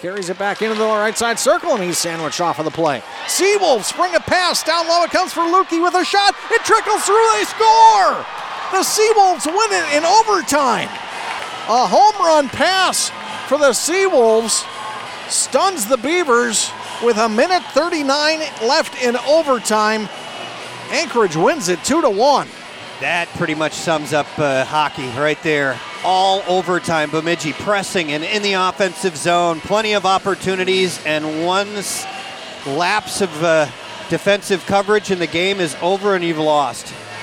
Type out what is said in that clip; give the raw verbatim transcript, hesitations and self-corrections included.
Carries it back into the right side circle, and he's sandwiched off of the play. Seawolves spring a pass. Down low it comes for Lukey with a shot. It trickles through. They score! The Seawolves win it in overtime. A home run pass for the Seawolves stuns the Beavers with a minute thirty-nine left in overtime. Anchorage wins it two to one. That pretty much sums up uh, hockey right there. All overtime. Bemidji pressing and in the offensive zone. Plenty of opportunities, and one lapse of uh, defensive coverage and the game is over and you've lost.